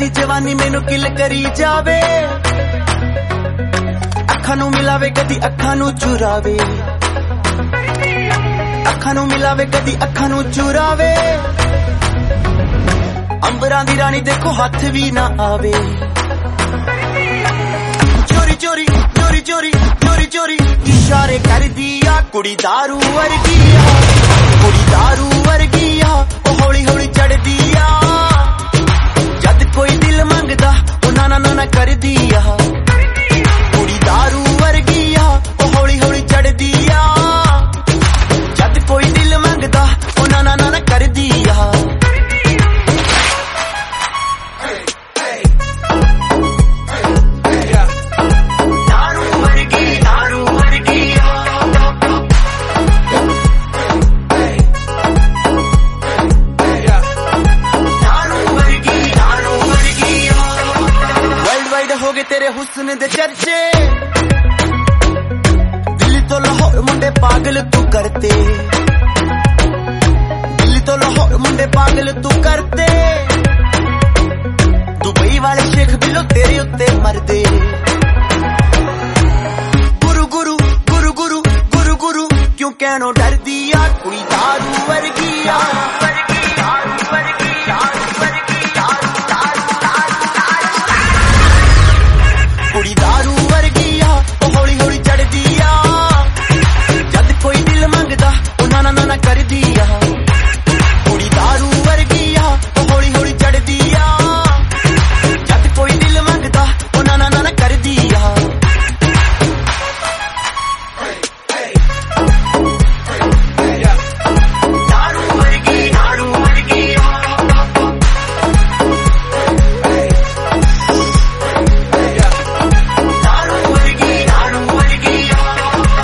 दी जवानी मैनू किल करी जावे, अखां नू मिलावे कदी अखां नू चुरावे, अखां नू मिलावे कदी अखां नू चुरावे। अंबरां दी रानी देखो हाथ भी ना आवे, चोरी चोरी चोरी चोरी चोरी चोरी इशारे कर दिया। कुड़ी दारू वर्गी आ, कुड़ी दारू वर्गी आ, ओ हौली हौली चढ़ दिया। जद कोई दिल मंगदा ओ नाना नाना कर दिया। कुड़ी दारू वर्गी आ, ओ हौली हौली चढ़ दिया। जद कोई दिल मंगदा ओ नाना नाना कर दिया। हो गए तेरे हुस्न दे चर्चे, दिल्ली तो लाहौर मुंडे पागल तू करते, दिल्ली तो लाहौर मुंडे पागल तू करते। दुबई वाले शेख बिलो तेरे उत्ते मरदे। गुरु गुरु गुरु गुरु गुरु गुरु क्यों कहनो डर